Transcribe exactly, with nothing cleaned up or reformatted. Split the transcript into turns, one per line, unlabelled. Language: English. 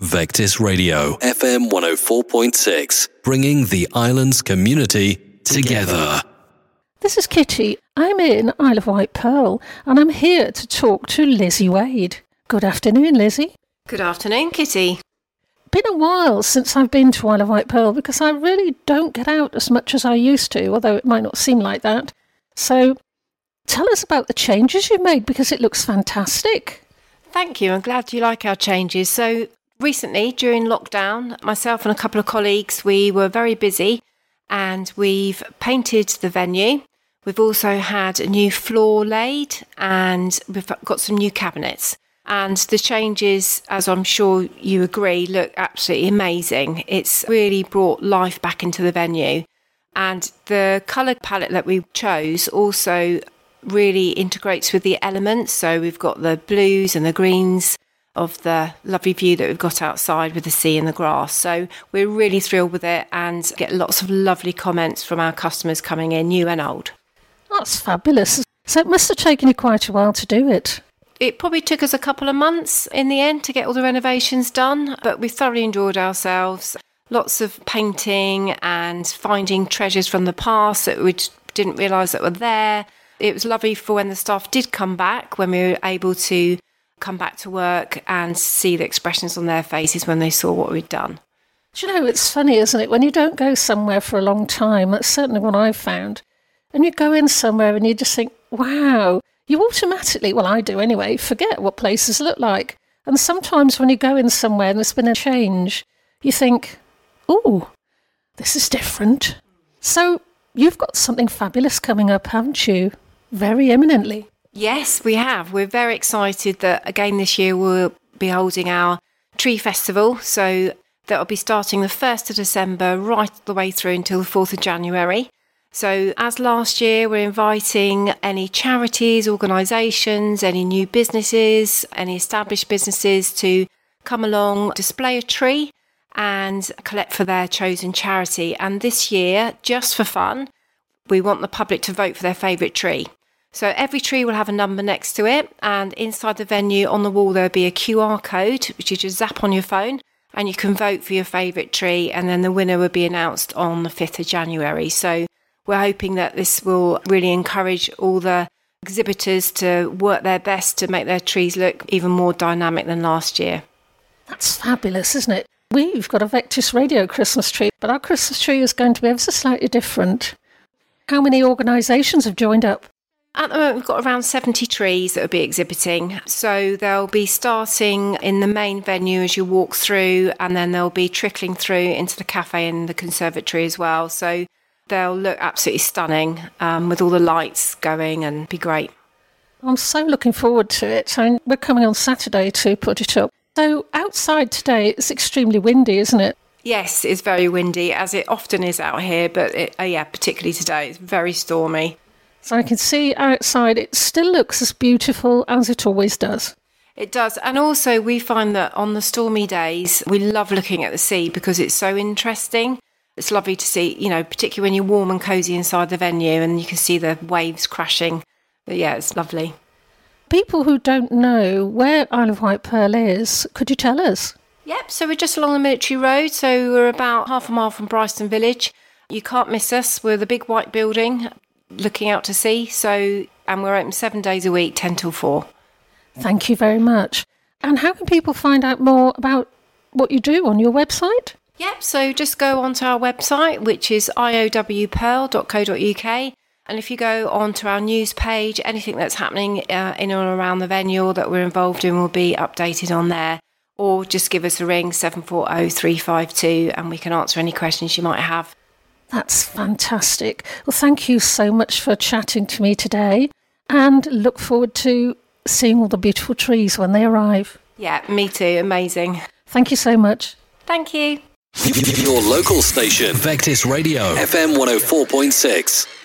Vectis Radio, F M one oh four point six, bringing the island's community together.
This is Kitty. I'm in Isle of Wight Pearl, and I'm here to talk to Lizzie Wade. Good afternoon, Lizzie.
Good afternoon, Kitty.
Been a while since I've been to Isle of Wight Pearl because I really don't get out as much as I used to, although it might not seem like that. So tell us about the changes you've made because it looks fantastic.
Thank you. I'm glad you like our changes. So recently, during lockdown, myself and a couple of colleagues, we were very busy and we've painted the venue. We've also had a new floor laid and we've got some new cabinets. And the changes, as I'm sure you agree, look absolutely amazing. It's really brought life back into the venue. And the colour palette that we chose also really integrates with the elements. So we've got the blues and the greens of the lovely view that we've got outside with the sea and the grass. So we're really thrilled with it and get lots of lovely comments from our customers coming in, new and old.
That's fabulous. So it must have taken you quite a while to do it.
It probably took us a couple of months in the end to get all the renovations done, but we thoroughly enjoyed ourselves. Lots of painting and finding treasures from the past that we didn't realise that were there. It was lovely for when the staff did come back, when we were able to come back to work and see the expressions on their faces when they saw what we'd done.
Do you know, it's funny, isn't it? When you don't go somewhere for a long time, that's certainly what I've found, and you go in somewhere and you just think, wow, you automatically, well, I do anyway, forget what places look like. And sometimes when you go in somewhere and there's been a change, you think, oh, this is different. So you've got something fabulous coming up, haven't you? Very imminently.
Yes, we have. We're very excited that again this year we'll be holding our tree festival. So that'll be starting the first of December right the way through until the fourth of January. So as last year, we're inviting any charities, organisations, any new businesses, any established businesses to come along, display a tree and collect for their chosen charity. And this year, just for fun, we want the public to vote for their favourite tree. So every tree will have a number next to it, and inside the venue on the wall there'll be a Q R code which you just zap on your phone and you can vote for your favourite tree, and then the winner will be announced on the fifth of January. So we're hoping that this will really encourage all the exhibitors to work their best to make their trees look even more dynamic than last year.
That's fabulous, isn't it? We've got a Vectis Radio Christmas tree, but our Christmas tree is going to be ever so slightly different. How many organisations have joined up?
At the moment, we've got around seventy trees that will be exhibiting. So they'll be starting in the main venue as you walk through, and then they'll be trickling through into the cafe and the conservatory as well. So they'll look absolutely stunning um, with all the lights going and be great.
I'm so looking forward to it. And we're coming on Saturday to put it up. So outside today, it's extremely windy, isn't it?
Yes, it's very windy, as it often is out here. But it, uh, yeah, particularly today, it's very stormy.
So I can see outside it still looks as beautiful as it always does.
It does. And also we find that on the stormy days, we love looking at the sea because it's so interesting. It's lovely to see, you know, particularly when you're warm and cosy inside the venue and you can see the waves crashing. But yeah, it's lovely.
People who don't know where Isle of Wight Pearl is, could you tell us?
Yep, so we're just along the Military Road, so we're about half a mile from Bryston Village. You can't miss us. We're the big white building looking out to sea, so and we're open seven days a week, ten till four.
Thank you very much. And how can people find out more about what you do on your website?
Yep, so just go onto our website, which is i o w pearl dot co dot u k, and if you go onto our news page, anything that's happening uh, in or around the venue or that we're involved in will be updated on there, or just give us a ring, seven four zero, three five two, and we can answer any questions you might have.
That's fantastic. Well, thank you so much for chatting to me today, and look forward to seeing all the beautiful trees when they arrive.
Yeah, me too. Amazing.
Thank you so much.
Thank you.
Your local station, Vectis Radio, F M one oh four point six.